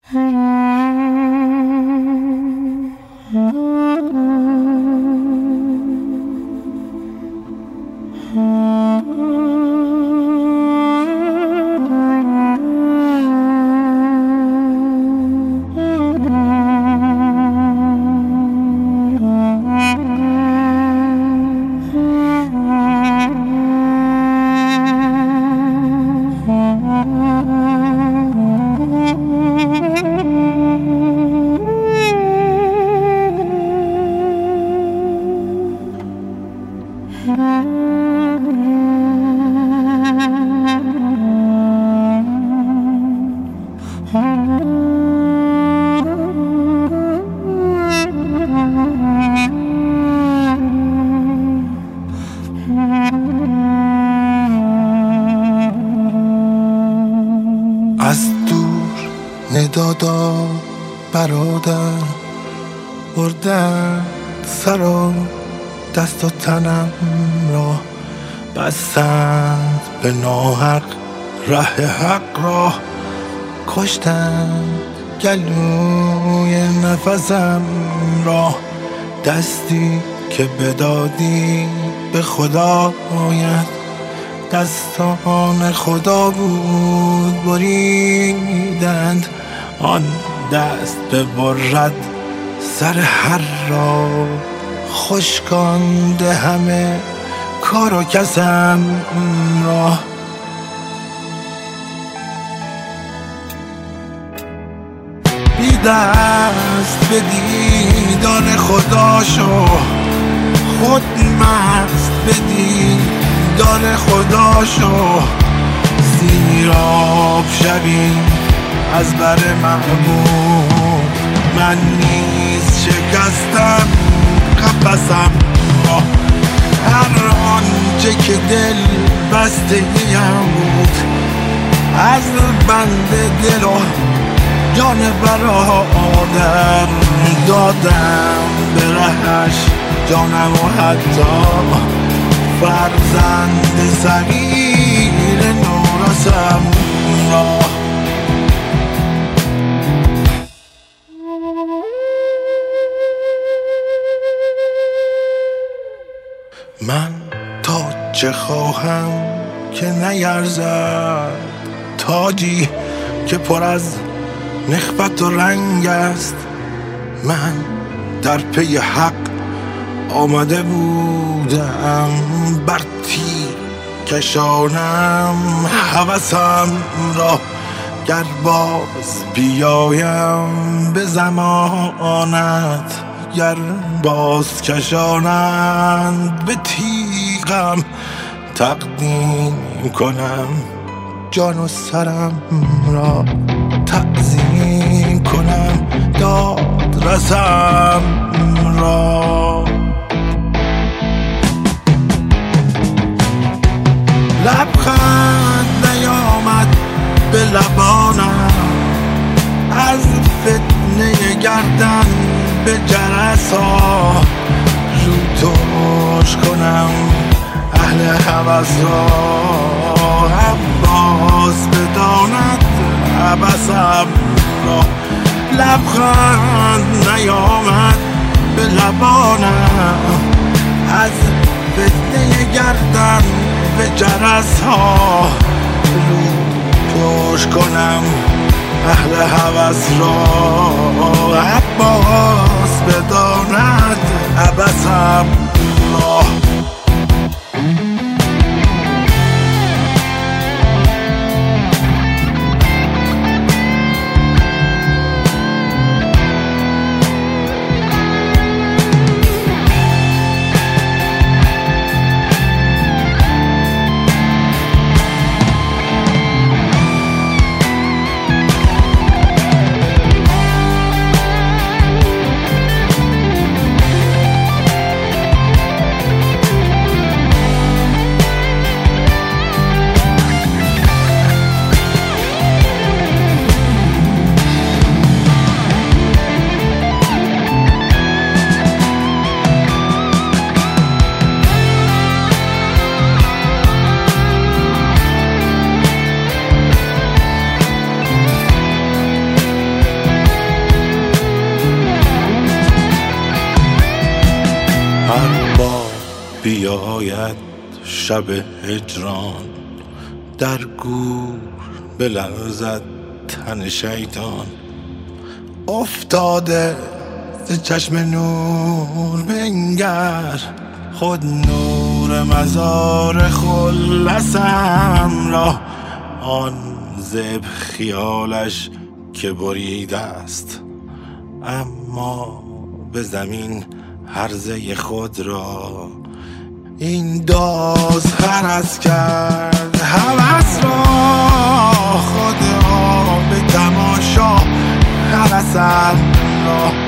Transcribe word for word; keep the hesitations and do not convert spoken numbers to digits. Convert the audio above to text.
از دور ندادا برادر بردن سر و دست و تنم را بستند به ناحق ره حق را کشتند گلوی نفسم را دستی که بدادی به خدایت دستان خدا بود بریدند آن دست ببرد سر هر را خشکانده همه کار و کسم را بی دست به دیدار خدا شو خود مست به دیدار خدا شو سیراب شوی از بر محبوب من نیز شکستم قفسم را هر آنچه که دل بسته ایم بود از بند دل و جان برادر دادم به رهش جانم و حتی فرزند صغیر نورسم را من تا چه خواهم که نیرزد تاجی که پر از نخوت و رنگ است من در پی حق آمده بودم بر تیر کشانم هوسم را گر باز بیایم به زمانت گر باز کشانند به تیغم تقدیم کنم جان و سرم را تعظیم کنم داد رسم را لبخند نیامد به لبانم از فتنه گردن به جرس ها رو توش کنم اهل هوس را عباس بداند عبسم را لبخند نیامد به لبانم از فتنه گردن به جرس ها رو توش کنم اهل هوس را عباس بداند عبسم را شاید شب هجران در گور بلرزد تن شیطان. افتاده ز چشم نور بنگر، خود نور مزار خلصم را. آن زب خیالش که بریده است، اما به زمین هرزه خود را. این داز هرس کرد هوس را، خود را به تماشا هرسم را.